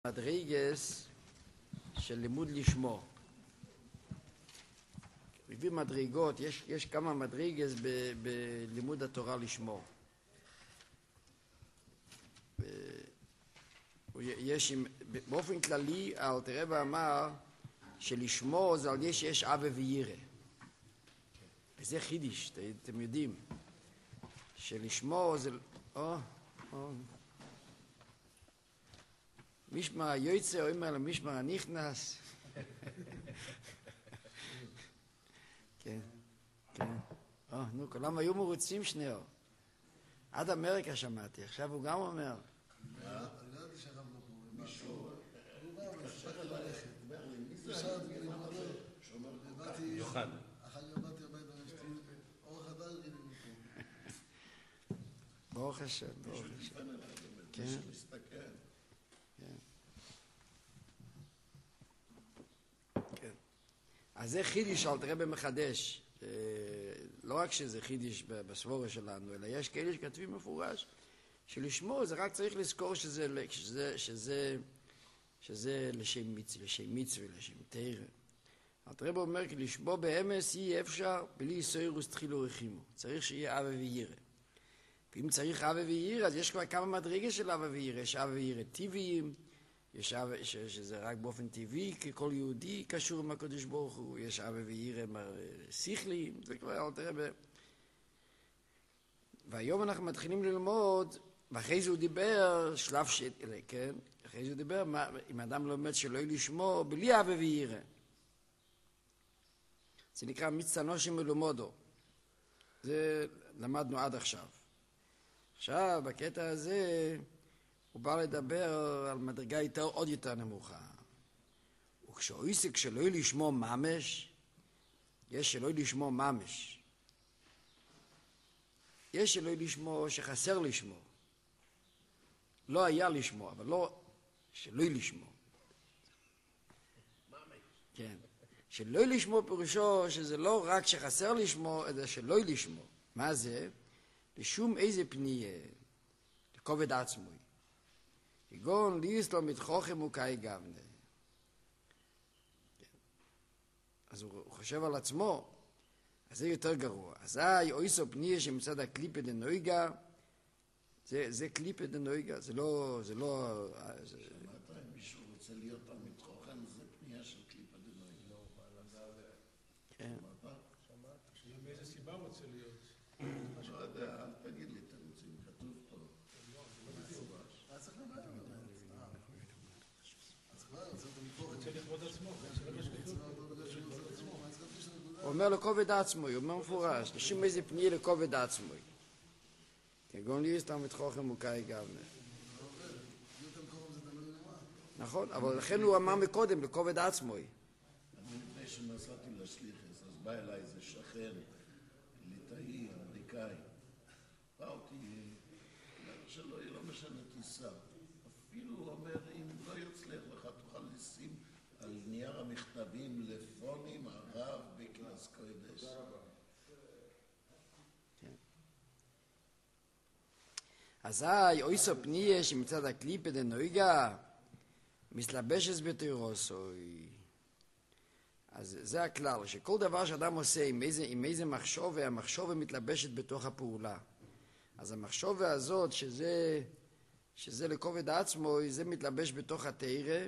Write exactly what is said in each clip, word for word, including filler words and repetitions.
מדרגס של לימוד לשמו. מביא מדרגות, יש, יש כמה מדרגס ב, בלימוד התורה לשמו. ב, יש, באופן כללי, אלתר רבי אמר שלשמו זה על זה שיש אבא וירא. וזה חידש, אתם יודעים. שלשמו זה... או, או. משמע יוצא, אומר למשמע הנכנס. כן, כן. או, נו, כולם היו מרוצים שניאו. עד אמריקה שמעתי, עכשיו הוא גם אומר. אני לא יודעת שרב לא קורא. מישהו, הוא בא ומספק ללכת. נשארתי להתמודד. ובאתי, אחר כך באתי הביתה ואשתי, אורך הדר גילים מפה. ברוך השם, ברוך השם. כן. אז זה חידיש אלתר רבי מחדש, לא רק שזה חידיש בסבורה שלנו, אלא יש כאלה שכתבים מפורש, שלשמו זה רק צריך לזכור שזה, שזה, שזה, שזה לשם מצווה, לשם מצווה, לשם תורה. אלתר רבי אומר כי לשמו באמס יהיה אפשר בלי סוירוס תחילו רחימו, צריך שיהיה אבא וירא. ואם צריך אבא וירא, אז יש כבר כמה מדרגות של אבא וירא, יש אבא וירא טבעיים, יש אבא שזה רק באופן טבעי, כי כל יהודי קשור עם הקדוש ברוך הוא, יש אבא וירא שכליים, זה כבר אלתר רבי. והיום אנחנו מתחילים ללמוד, ואחרי זה הוא דיבר שלב ש... כן? אחרי זה הוא דיבר, מה, אם אדם לומד שלא יהיה לשמו, בלי אבא וירא. זה נקרא מצטנו שמלומדו. זה למדנו עד עכשיו. עכשיו, בקטע הזה... הוא בא לדבר על מדרגה יותר, עוד יותר נמוכה. וכשהוא עסק שלא יהיה לשמו ממש, יש שלא יהיה לשמו ממש. יש שלא יהיה לשמו שחסר לשמו. לא היה לשמו, אבל לא שלא יהיה לשמו. כן. שלא יהיה לשמו פירושו שזה לא רק שחסר לשמו, אלא שלא יהיה לשמו. מה זה? לשום איזה פנייה, לכובד עצמוי. כגון ליסלו מתחוכם וקאי גבנה. אז הוא חושב על עצמו, אז זה יותר גרוע. אזי אויסו פניה שמצד הקליפה דנויגה, זה, זה קליפה דנויגה, זה לא... זה לא זה... שמעת, אם מישהו רוצה להיות על מתחוכם, זה פניה של קליפה דנויגה. כן. שמעת? שמעת. מאיזה סיבה רוצה להיות? לא יודע, אל תגיד לי, אתם רוצים, כתוב פה. אז צריך לדבר. רוצה לכבוד עצמו. הוא אומר לכובד עצמוי, הוא אומר מפורש, לשום איזה פניה לכובד עצמוי. כגון ליסלו מתחוכם וקאי גבנה. נכון, אבל לכן הוא אמר מקודם לכובד עצמוי. אני לפני שנסעתי לשליחס, אז בא אליי איזה שכן, ליטאי, אמריקאי. בא אותי, אומר שלא יהיה לא משנה טיסה. אפילו הוא אומר, אם לא יצליח לך, תוכל לשים על נייר המכתבים לפונים הרב בכנס קודש. אזי אויסו פניה שמצד הקליפה דנויגה מסלבשת בתירוסוי. אז זה הכלל, שכל דבר שאדם עושה עם איזה, עם איזה מחשוב, המחשוב מתלבשת בתוך הפעולה. אז המחשוב הזאת, שזה, שזה לכובד עצמו, זה מתלבש בתוך התורה.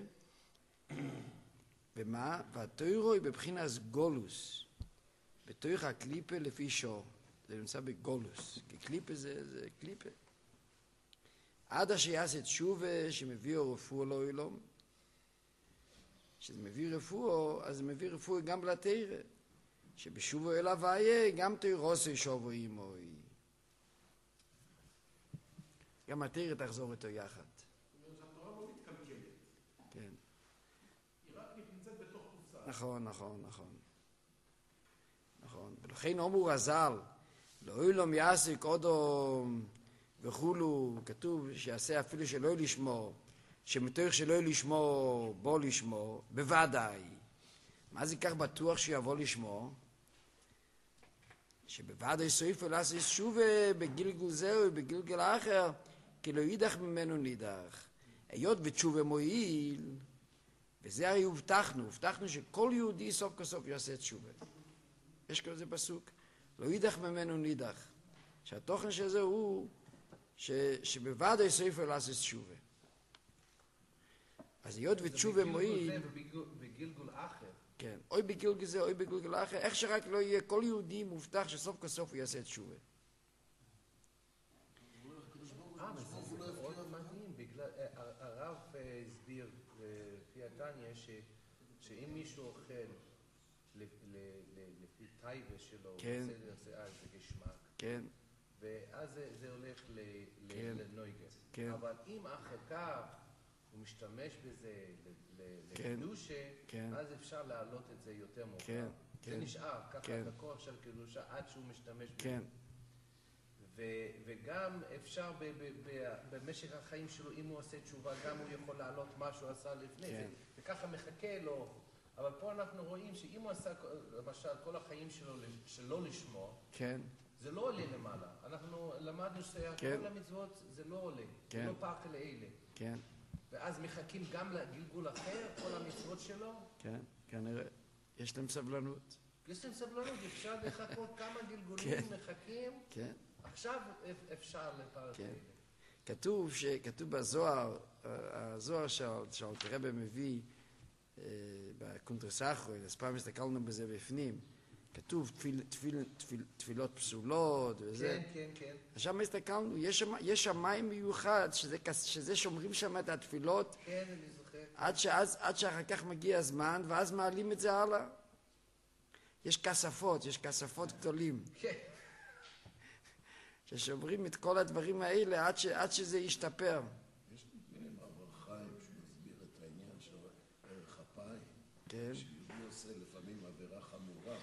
ומה? והתורה היא בבחינת גולוס. בתוך הקליפה לפי שור. זה נמצא בגולוס. כי קליפה זה, זה קליפה. עד אשר יעשה תשובה שמביאו רפואה לא ילום. כשזה מביא רפואה, אז זה מביא רפואה גם לתורה. שבשובו אליו היה, גם תירוסי שובו עמוי. גם התורה תחזור איתו יחד. זאת אומרת שהתורה לא מתקלקלת. כן. היא רק נמצאת בתוך קופסה. נכון, נכון, נכון. נכון. ולכן אומרו רז"ל, לא ילום יעסיק עודו וכולו, כתוב שיעשה אפילו שלא יהיה לשמו, שמתוך שלא יהיה לשמו, בוא לשמו, בוודאי. מה זה כך בטוח שיבוא לשמו? שבוודאי סויפו לעשות שוב בגלגל זהו ובגלגל אחר, כי לא יידח ממנו נידח. היות ותשובה מועיל, וזה הרי הובטחנו, הובטחנו שכל יהודי סוף כסוף יעשה תשובה. יש כזה פסוק, לא יידח ממנו נידח, שהתוכן של זה הוא ש, שבבד סופו לעשות תשובה. אז היות ותשובה מועיל, בגלגול אחר. כן, אוי בגלגול זה, אוי בגלגול אחר, איך שרק לא יהיה, כל יהודי מובטח שסוף כסוף הוא יעשה תשובה. אה, אבל זה מאוד מדהים, בגלל, הרב הסביר לפי התניא שאם מישהו אוכל לפי טייבה שלו, כן. זה גשמק, כן, ואז זה הולך כן. לנויגס. כן. אבל אם אחר כך הוא משתמש בזה כן. לקדושה, כן. אז אפשר להעלות את זה יותר מאוחר. כן. זה כן. נשאר, ככה כן. הכוח של קדושה עד שהוא משתמש בזה. כן, ו- וגם אפשר ב- ב- ב- במשך החיים שלו, אם הוא עושה תשובה, גם הוא יכול לעלות מה שהוא עשה לפני כן. זה. וככה מחכה לו. אבל פה אנחנו רואים שאם הוא עשה, למשל, כל החיים שלו שלא לשמוע, כן, זה לא עולה למעלה. אנחנו למדנו שכל כן. המצוות זה לא עולה. כן. זה לא פח לאלה. כן, ואז מחכים גם לגלגול אחר, כל המצוות שלו. כן, כנראה. יש להם סבלנות. יש להם סבלנות, אפשר לחכות כמה גלגולים, כן. מחכים. כן, עכשיו אפשר לפרק כן. לאלה. כתוב, שכתוב בזוהר, הזוהר שאלתרעב מביא בקונטרס אחרון, אז פעם הסתכלנו בזה בפנים, כתוב תפיל, תפיל, תפיל, תפילות פסולות וזה. כן, כן, כן. עכשיו הסתכלנו, יש, שם, יש שמיים מיוחד, שזה, שזה שומרים שם את התפילות, כן, אני זוכר. עד, שאז, עד שאחר כך מגיע הזמן, ואז מעלים את זה הלאה. יש כספות, יש כספות גדולים, כן. ששומרים את כל הדברים האלה עד, ש, עד שזה ישתפר. יש נדמה לי מעבר חיים שמסביר את העניין של ערך אפיים. כן. שיהודי עושה לפעמים עבירה חמורה.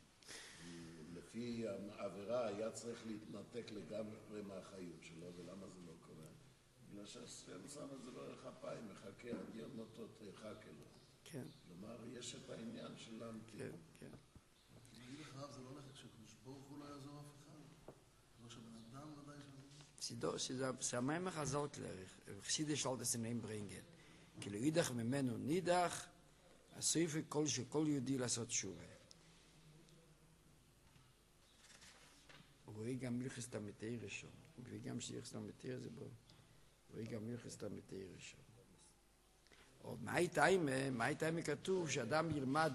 לפי העבירה היה צריך להתנתק לגמרי מהחיות שלו, ולמה זה לא קורה? בגלל שהשם שם את זה בערך אפיים, מחכה, עד יום מותו תחכה לו. כן, כלומר, יש את העניין של להמתין. כן, כן. אני אגיד לך, הרב, זה לא הולך שקדוש ברוך הוא לא יעזור אף אחד. לא שבן אדם ודאי שלא. Sie do, sie da, sie haben immer gesagt, Chassidus soll das in ihm bringen. כי לא יידח ממנו נידח, הסעיף כל שכל יהודי לעשות תשובה. הוא רואה גם מלכס תמתי ראשון. הוא מביא גם שמלכס תמתי זה בו. הוא רואה גם מלכס תמתי ראשון. או מה הייתה עם, מה הייתה עם כתוב שאדם ילמד,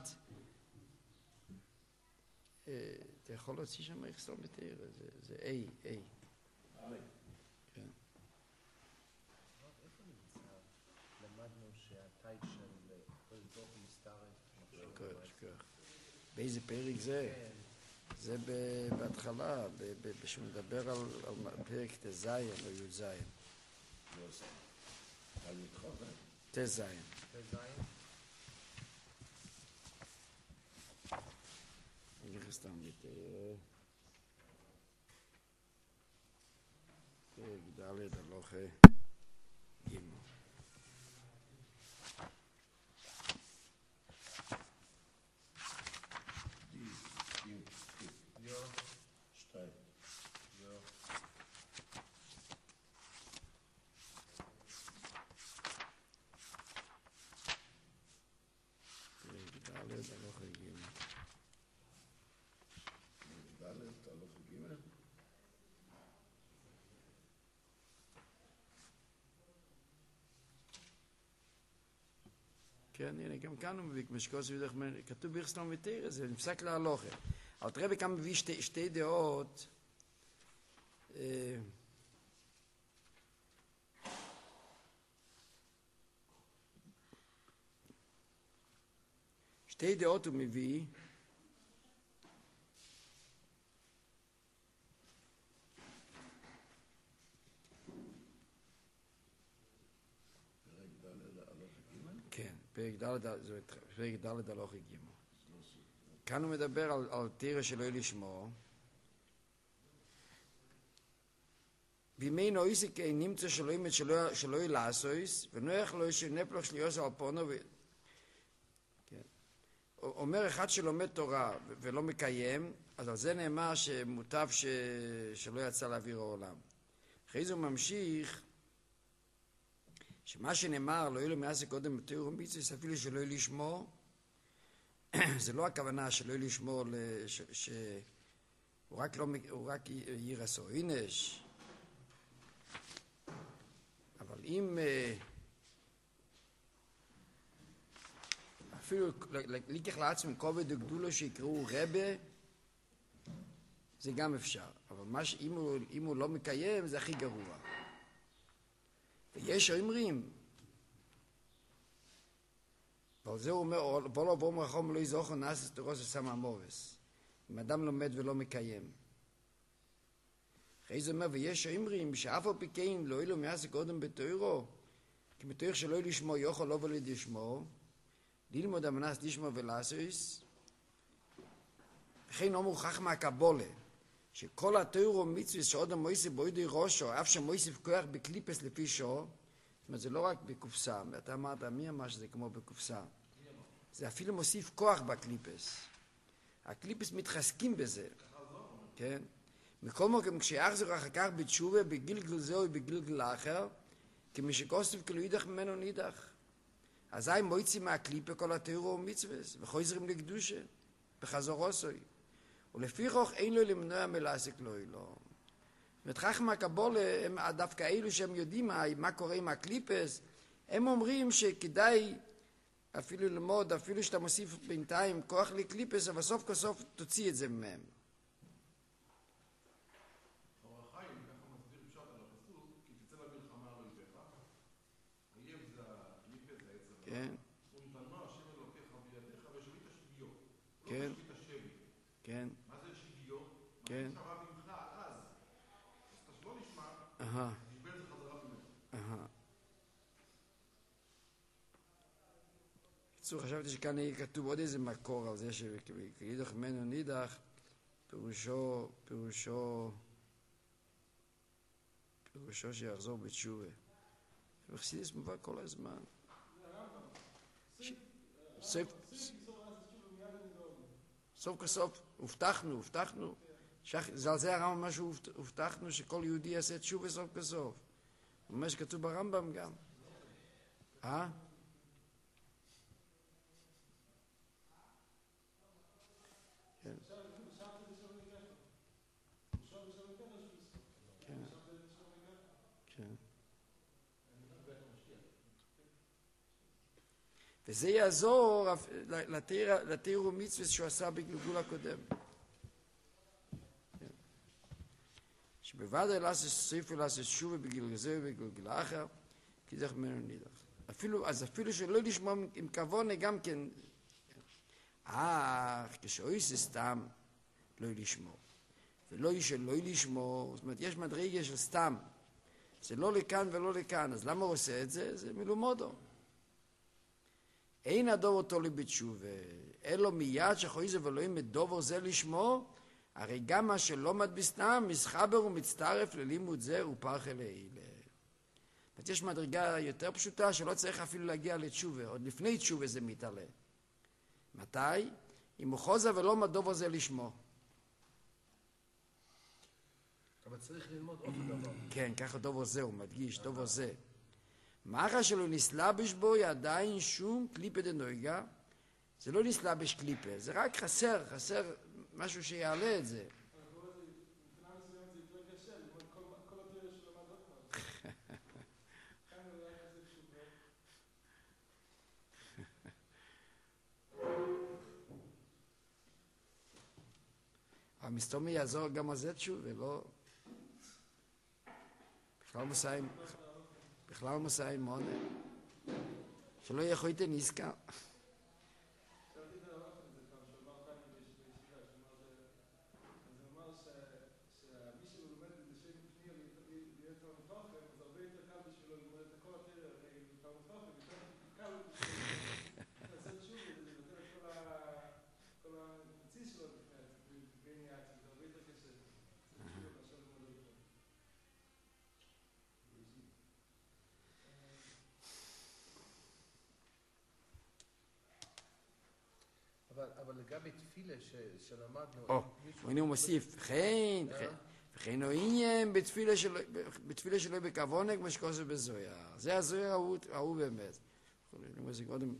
אתה יכול להוציא שם מלכס תמתי, זה איי, איי. כן. איפה נמצא? למדנו שהטייט של כל דוח מסתרף. שכוח, שכוח. באיזה פרק זה? כן. זה ב- בהתחלה, ב- ב- כשהוא מדבר על, על פרק ט"ז או י"ז. לא עושה. על מתחובה. ט"ז. וזין. אני נכנס סתם לתאר. פרק ד' הלוך ג'. יו, שתיים. יו. פרק ד' הלוך ג'. ד' הלוך ג'. כן, הנה, גם כאן הוא מביא, משקוס וידח, כתוב ביחסלום ותרא, זה נפסק להלוכה. אבל תראה בכמה מביא שתי, שתי דעות, אה, שתי דעות הוא מביא, פרק ד' הלוך ג'. כן, פרק ד', זה פרק ד' הלוך ג'. כאן הוא מדבר על, על תרא שלא לשמור. בימי נויסי כי נמצא שלא ימת שלא, שלא לעשויס, ונוח לו שנפלח שליוס על פונו. ו... כן. אומר אחד שלומד תורה ו- ולא מקיים, אז על זה נאמר שמוטב ש... שלא יצא לאוויר העולם. אחרי זה הוא ממשיך, שמה שנאמר לא יהיה לו מאז קודם בתורה ומצוות אפילו שלא יהיה לשמור, זה לא הכוונה שלא יהיה לשמור שהוא רק לא, הוא רק יירס או עינש, אבל אם אפילו לקח לעצמם כובד וגדולו שיקראו רבה, זה גם אפשר, אבל מה שאם הוא, אם הוא לא מקיים זה הכי גרוע. ויש אומרים, ועל זה הוא אומר, בוא לא בוא מרחום לא יזוכו נאסס תרוס וסם המורס, אם אדם לומד ולא מקיים. אחרי זה אומר, ויש אומרים שאף על פי כן לא יהיה לו מאז קודם בתוירו, כי בתויר שלא יהיה לשמור יוכל לא ולד ישמור, ללמוד המנס לשמור ולעשוס, וכן אומר חכמה הקבולה, שכל התוירו מצווה שעוד המויסף בוידי ראשו, אף שמויסף כוח בקליפס לפי שור, זאת אומרת, זה לא רק בקופסה, ואתה אמרת, מי אמר שזה כמו בקופסה? זה אפילו מוסיף כוח בקליפס. הקליפס מתחזקים בזה, כן? מכל מקום, כשיחזור אחר כך בתשובה, בגלגל זה או בגלגל האחר, כמי שכוסף כאילו יידח ממנו נידח. אזי מויצי מהקליפה כל התוירו מצווה, וחוזרים לקדושה, בחזור עושוי. ולפי כך אין לו למנוע מלעסק לא אלו. ותחכם הקבולה, הם דווקא אלו שהם יודעים מה, מה קורה עם הקליפס, הם אומרים שכדאי אפילו ללמוד, אפילו שאתה מוסיף בינתיים כוח לקליפס, אבל סוף כסוף תוציא את זה מהם. אור החיים, ככה מסביר פשט על הפסוק, כי תצא למלחמה על אויביך, אויב זה הקליפס, זה העץ הרע. כן. ונתנו השם אלוקיך בידיך ושבית השביו. כן. לא בשבית השבי. כן. מה זה שביו? כן. מה ששרה ממך אז. אז אתה שלא נשמע, אהה. תשבל את זה חזרה ממך. אהה. בקיצור, חשבתי שכאן יהיה כתוב עוד איזה מקור על זה שכידך ממנו נידח, פירושו, פירושו, פירושו שיחזור בתשובה. וחסידס מובא כל הזמן. סוף, סוף כסוף, הובטחנו, הובטחנו. זה על זה הרמב"ם משהו הובטחנו שכל יהודי יעשה תשובה סוף כסוף. מה שכתוב ברמב"ם גם. אה? כן. כן. וזה יעזור לתיר ומצווה שהוא עשה בגלגול הקודם. שבוודאי לעשות סעיף ולעשות שובה בגלגל זה ובגלגל האחר, כי זה ממנו נידח. אפילו, אז אפילו שלא לשמוע עם כוונה גם כן, אך כשאוי זה סתם לא לשמור. ולא שלא לשמור, זאת אומרת, יש מדרגה של סתם. זה לא לכאן ולא לכאן, אז למה הוא עושה את זה? זה מלומדו. אין הדובר תולי בתשובה, אלו מיד שחוי זה ולא אם דובר זה לשמור, הרי גם מה שלא מדביסתם, מסחבר ומצטרף ללימוד זה ופרחה לאלה. זאת יש מדרגה יותר פשוטה שלא צריך אפילו להגיע לתשובה, עוד לפני תשובה זה מתעלה. מתי? אם הוא חוזה ולא מדובר זה לשמור. אבל צריך ללמוד עוד דבר. כן, ככה דובר זה, הוא מדגיש, דובר זה. מאחר שלא נסלבש בו עדיין שום קליפה דנויגה, זה לא נסלבש קליפה, זה רק חסר, חסר משהו שיעלה את זה. המסתומי יעזור גם על זה תשוב, ולא... בכלל מסיים, בכלל מסיים מונה, שלא יכולתי נזכר. אבל לגבי תפילה שלמדנו... או, והנה הוא מוסיף, וכן, וכן עניין בתפילה שלו, בתפילה שלו בכוונה כמו שכוסף בזויה. זה הזויה ההוא באמת. אני זה קודם,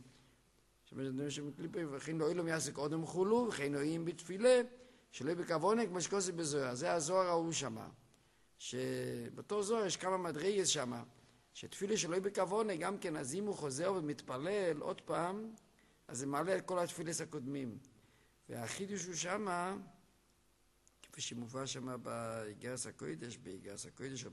וכן לא אילום יעשה קודם חולו, וכן עניין בתפילה שלו בכוונה כמו שכוסף בזויה. זה הזוהר ההוא שמה. שבתור זוהר יש כמה מדרגות שמה. שתפילה שלו בכוונה גם כן, אז אם הוא חוזר ומתפלל עוד פעם, אז זה מעלה את כל התפילס הקודמים. והחידוש הוא שמה, כפי שמובא שמה באיגרס הקודש, באיגרס הקודש או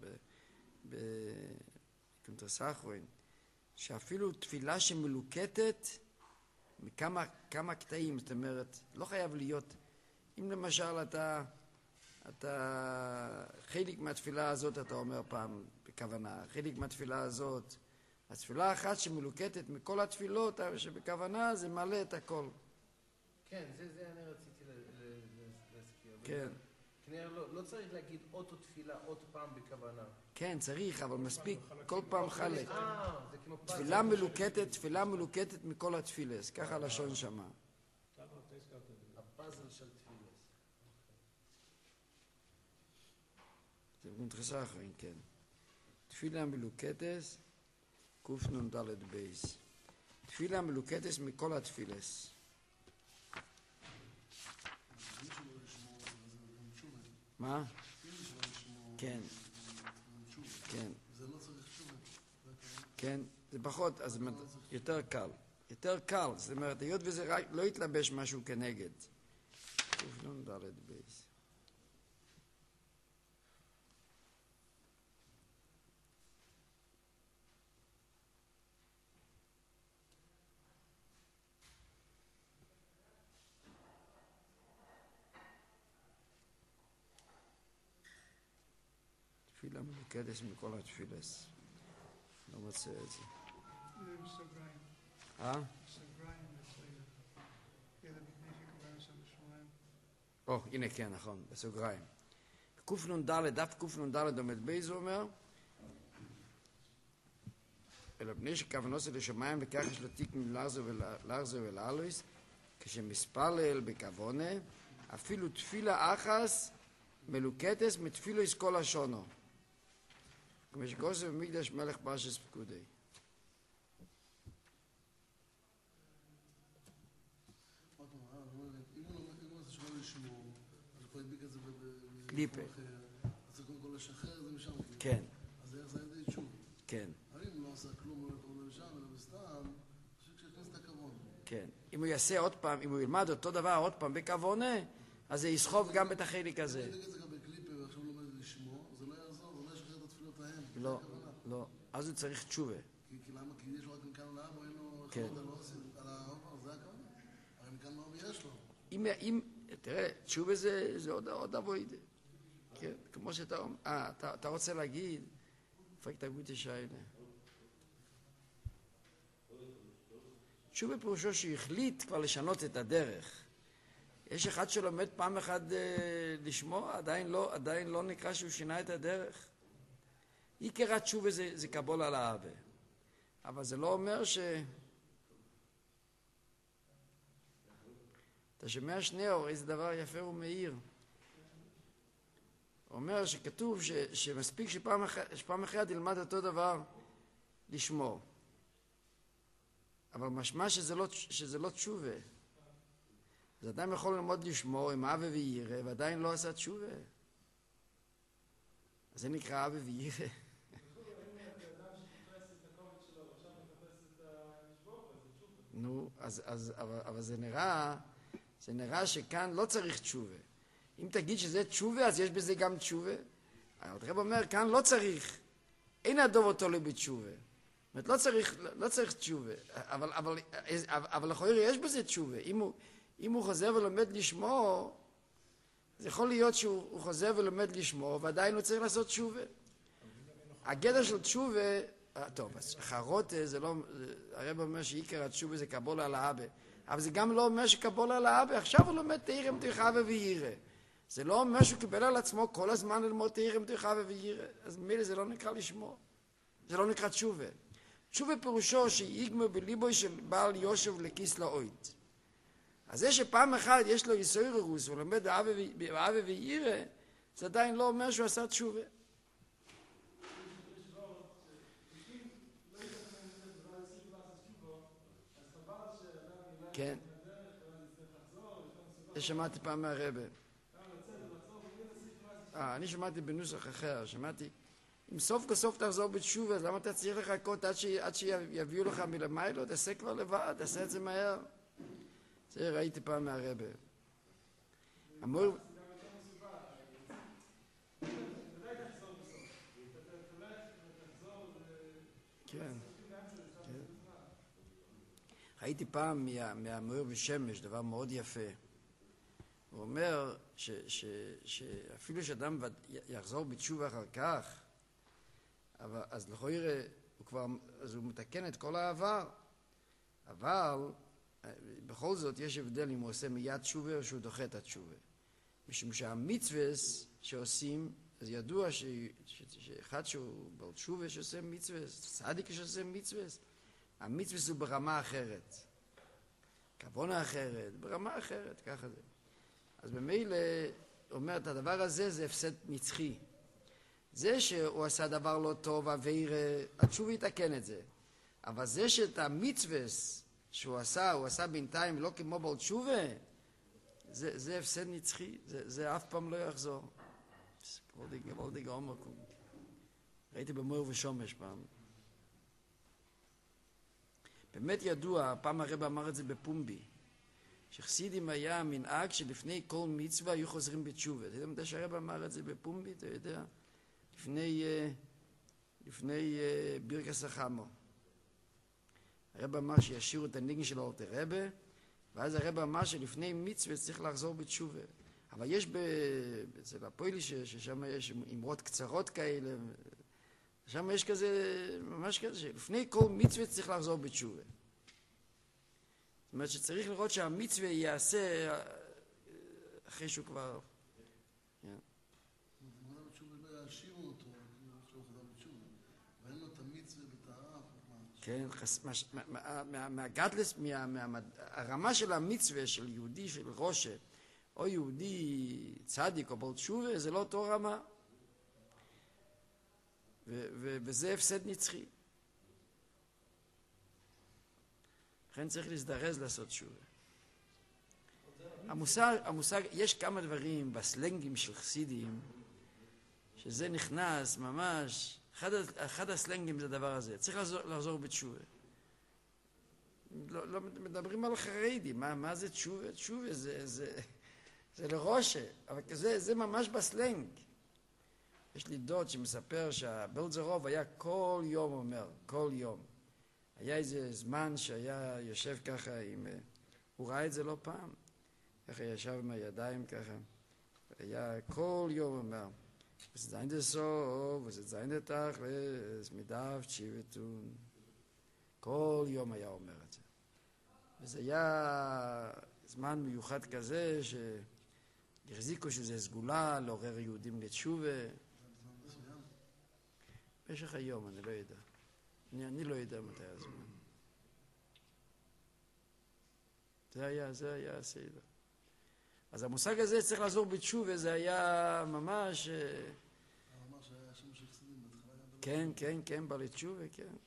בקונטרס האחרון, שאפילו תפילה שמלוקטת מכמה כמה קטעים, זאת אומרת, לא חייב להיות, אם למשל אתה, אתה, חלק מהתפילה הזאת אתה אומר פעם בכוונה, חלק מהתפילה הזאת, התפילה האחת שמלוקטת מכל התפילות שבכוונה זה מלא את הכל. כן, זה, זה אני רציתי להזכיר. כן. כנראה לא, לא צריך להגיד אותו תפילה עוד פעם בכוונה. כן, צריך, אבל מספיק כל פעם חלק. אה, זה כמו פאזל. תפילה מלוקטת, תפילה מלוקטת מכל התפילס, ככה הלשון שמה. הפאזל של תפילס. זה קונטרס האחרון, כן. תפילה מלוקטת, קנ"ד בייס. תפילה מלוקטת מכל התפילס. מה? כן. כן. זה לא צריך שום. כן, זה פחות, אז יותר קל. יותר קל, זאת אומרת, היות וזה רק לא יתלבש משהו כנגד. קנ"ד בייס. תפילה מלוכדת מכל התפילס. לא מוצא את זה. בסוגריים. אה? בסוגריים בסוגריים. ידע לפני שקבלנו שם בשמיים. או, הנה כן, נכון, בסוגריים. קנ"ד, דף קנ"ד עומד בייז אומר, אלא בני שכוונוסו לשמיים וכך יש לו תיק מלארזו ולאלויס, כשמספלל בכוונה, אפילו תפילה אחס מלוקטס מתפילו כל השונו. כמו שכוסף במקדש מלך פרשס פקודי. עוד פעם, אם הוא עושה שלא לשמור, אז הוא יכול להדביק את זה קליפה. אז זה קודם כל לשחרר, זה משם. כן. אז איך זה ידי תשוב. כן. אבל אם הוא לא עושה כלום, הוא לא קורא לשם, אלא בסתם, פשוט כשהכניס את הכבוד. כן. אם הוא יעשה עוד פעם, אם הוא ילמד אותו דבר עוד פעם בכוונה, אז זה יסחוב גם את החלק הזה. אם הוא ידביק את זה גם בקליפה ועכשיו הוא לומד לשמור, זה לא יעזור, זה לא ישחרר את התפילות ההם. לא, לא. אז הוא צריך תשובה. כי למה? כי יש לו רק מכאן לאבא, אין לו... כן. על האבא, זה הכוונה. הרי מכאן לאבא יש לו. אם, תראה, תשובה זה עוד אבוידה. כן, כמו שאתה אומר, אה, אתה רוצה להגיד, פרק תגות ישיינה. תשובה פירושו שהחליט כבר לשנות את הדרך. יש אחד שלומד פעם אחת אה, לשמוע, עדיין לא, עדיין לא נקרא שהוא שינה את הדרך. עיקר התשובה זה, זה קבול על האבא. אבל זה לא אומר ש... אתה שומע שניאור, איזה דבר יפה ומאיר. הוא אומר שכתוב ש, שמספיק שפעם אחת, שפעם אחת ילמד אותו דבר לשמור. אבל משמע שזה לא, שזה לא תשובה. אז אדם יכול ללמוד לשמור עם אבא וירא, ועדיין לא עשה תשובה. אז זה נקרא אבא וירא. נו, אז, אז, אבל, אבל זה נראה, זה נראה שכאן לא צריך תשובה. אם תגיד שזה תשובה, אז יש בזה גם תשובה. הרב אומר, כאן לא צריך, אין הדוב אותו לי בתשובה. זאת אומרת, לא צריך, לא צריך תשובה. אבל, אבל, אבל לכאורה יש בזה תשובה. אם הוא, אם הוא חוזר ולומד לשמור, אז יכול להיות שהוא חוזר ולומד לשמור, ועדיין הוא צריך לעשות תשובה. הגדר של תשובה, טוב, אז חרוטה זה לא, הרב אומר שעיקר התשובה זה קבול על האבא, אבל זה גם לא אומר שקבול על האבא, עכשיו הוא לומד תהירם תיכבה וירא. זה לא אומר שהוא קיבל על עצמו כל הזמן ללמוד תהירם תיכבה וירא, אז מילה זה לא נקרא לשמור. זה לא נקרא תשובה. תשובה פירושו שיגמר בליבו של בעל יושב לכיס לאוית. אז זה שפעם אחת יש לו יסוירוס, הוא לומד אבא וירא, זה עדיין לא אומר שהוא עשה תשובה. כן. זה שמעתי פעם מהרבא. אה, אני שמעתי בנוסח אחר, שמעתי, אם סוף כסוף תחזור בתשובה, אז למה אתה צריך לחכות עד, ש... עד שיביאו לך מלמיילו? תעשה כבר לבד, תעשה את זה מהר. זה ראיתי פעם מהרבא. אמור... כן. ראיתי פעם מה, מהמאיר בשמש, דבר מאוד יפה. הוא אומר ש, ש, שאפילו שאדם יחזור בתשובה אחר כך, אבל, אז לכו יראה, הוא כבר, אז הוא מתקן את כל העבר. אבל בכל זאת יש הבדל אם הוא עושה מיד תשובה או שהוא דוחה את התשובה. משום שהמצווס שעושים, אז ידוע ש, ש, שאחד שהוא בעל תשובה שעושה מצווס, צדיק שעושה מצווס, המצווס הוא ברמה אחרת. כוונה אחרת, ברמה אחרת, ככה זה. אז במילא, אומר, את הדבר הזה זה הפסד נצחי. זה שהוא עשה דבר לא טוב, עבירה, התשובה יתקן את זה. אבל זה שאת המצווס שהוא עשה, הוא עשה בינתיים לא כמו בעל תשובה, זה, זה הפסד נצחי, זה, זה אף פעם לא יחזור. גבולדיג עומר קום. ראיתי במאיר ושמש פעם. באמת ידוע, פעם הרב אמר את זה בפומבי, שחסידים היה מנהג שלפני כל מצווה היו חוזרים בתשובה. אתה יודע מתי שהרב אמר את זה בפומבי, אתה יודע? לפני, לפני בירקס החמו. הרב אמר שישירו את הניגן של אורטר רבה, ואז הרב אמר שלפני מצווה צריך לחזור בתשובה. אבל יש אצל הפועלי ששם יש אמרות קצרות כאלה, שם יש כזה, ממש כזה, שלפני כל מצווה צריך לחזור בתשובה. זאת אומרת שצריך לראות שהמצווה יעשה אחרי שהוא כבר... כן, מהגדלס, הרמה של המצווה של יהודי, של ראשה, או יהודי צדיק או בעל תשובה, זה לא אותו רמה. וזה הפסד נצחי. לכן צריך להזדרז לעשות תשובה. המושג, המושג, יש כמה דברים בסלנגים של חסידים, שזה נכנס ממש, אחד, אחד הסלנגים זה הדבר הזה, צריך לחזור, לחזור בתשובה. לא, לא מדברים על חרדי, מה, מה זה תשובה? תשובה זה, זה, זה לראשה, אבל כזה, זה ממש בסלנג. יש לי דוד שמספר שהבלזרוב היה כל יום אומר, כל יום. היה איזה זמן שהיה יושב ככה עם... הוא ראה את זה לא פעם. ככה ישב עם הידיים ככה. היה כל יום אומר, וזה זין דה סוף, וזה זין דה תכלס, מדף תשיבתון. כל יום היה אומר את זה. וזה היה זמן מיוחד כזה שהחזיקו שזה סגולה לעורר יהודים לתשובה. במשך היום, אני לא יודע. אני, אני לא יודע מתי הזמן. זה היה, זה היה הסדר. אז המושג הזה צריך לעזור בתשובה, זה היה ממש... ממש היה שם של חסידים בהתחלה. כן, כן, כן, בא לתשובה, כן.